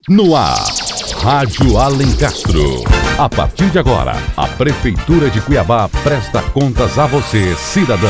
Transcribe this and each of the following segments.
No ar, Rádio Alencastro. A partir de agora, a Prefeitura de Cuiabá presta contas a você, cidadão.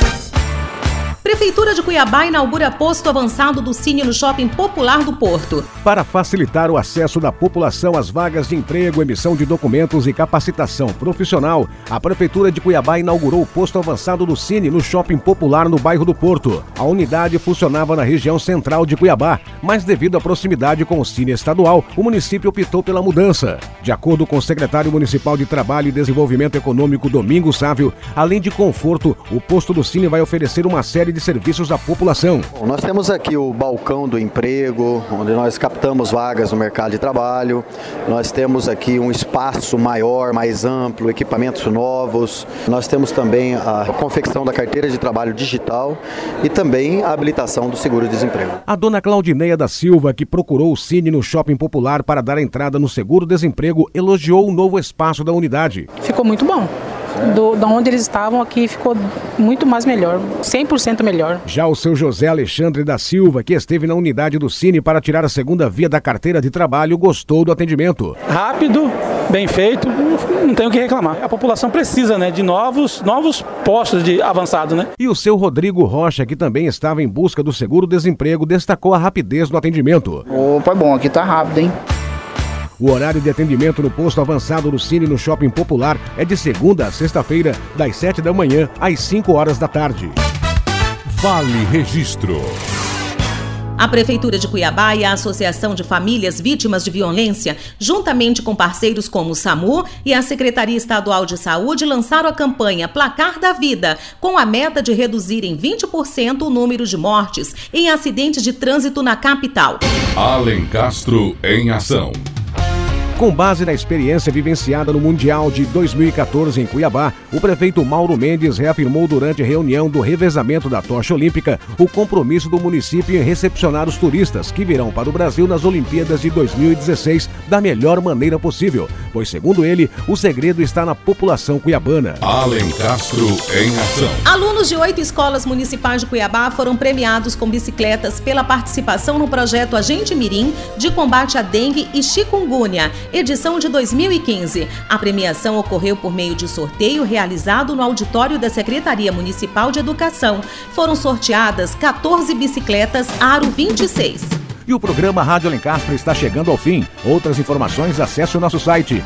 Prefeitura de Cuiabá inaugura posto avançado do Cine no Shopping Popular do Porto. Para facilitar o acesso da população às vagas de emprego, emissão de documentos e capacitação profissional, a Prefeitura de Cuiabá inaugurou o posto avançado do Cine no Shopping Popular no bairro do Porto. A unidade funcionava na região central de Cuiabá, mas devido à proximidade com o Cine estadual, o município optou pela mudança. De acordo com o secretário municipal de Trabalho e Desenvolvimento Econômico, Domingos Sávio, além de conforto, o posto do Cine vai oferecer uma série de serviços à população. Bom, nós temos aqui o balcão do emprego, onde nós captamos vagas no mercado de trabalho. Nós temos aqui um espaço maior, mais amplo, equipamentos novos. Nós temos também a confecção da carteira de trabalho digital e também a habilitação do seguro-desemprego. A dona Claudineia da Silva, que procurou o Cine no Shopping Popular para dar entrada no seguro-desemprego, elogiou o novo espaço da unidade. Ficou muito bom. Da onde eles estavam aqui ficou muito mais melhor, 100% melhor. Já o seu José Alexandre da Silva, que esteve na unidade do Cine para tirar a segunda via da carteira de trabalho, gostou do atendimento. Rápido, bem feito, não tenho o que reclamar. A população precisa, de novos postos de avançado, E o seu Rodrigo Rocha, que também estava em busca do seguro-desemprego, destacou a rapidez do atendimento. Opa, bom, aqui tá rápido, hein? O horário de atendimento no posto avançado do Cine no Shopping Popular é de segunda a sexta-feira, das 7 da manhã às 5 horas da tarde. Vale Registro. A Prefeitura de Cuiabá e a Associação de Famílias Vítimas de Violência, juntamente com parceiros como o SAMU e a Secretaria Estadual de Saúde, lançaram a campanha Placar da Vida, com a meta de reduzir em 20% o número de mortes em acidentes de trânsito na capital. Alencastro em ação. Com base na experiência vivenciada no Mundial de 2014 em Cuiabá, o prefeito Mauro Mendes reafirmou durante a reunião do revezamento da tocha olímpica o compromisso do município em recepcionar os turistas que virão para o Brasil nas Olimpíadas de 2016 da melhor maneira possível, pois, segundo ele, o segredo está na população cuiabana. Alencastro em ação. Alunos de 8 escolas municipais de Cuiabá foram premiados com bicicletas pela participação no projeto Agente Mirim de combate à dengue e chikungunya, edição de 2015. A premiação ocorreu por meio de sorteio realizado no auditório da Secretaria Municipal de Educação. Foram sorteadas 14 bicicletas Aro 26. E o programa Rádio Alencastro está chegando ao fim. Outras informações, acesse o nosso site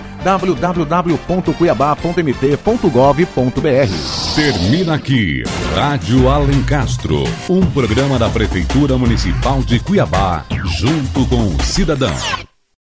www.cuiabá.mt.gov.br. Termina aqui Rádio Alencastro, um programa da Prefeitura Municipal de Cuiabá, junto com o cidadão.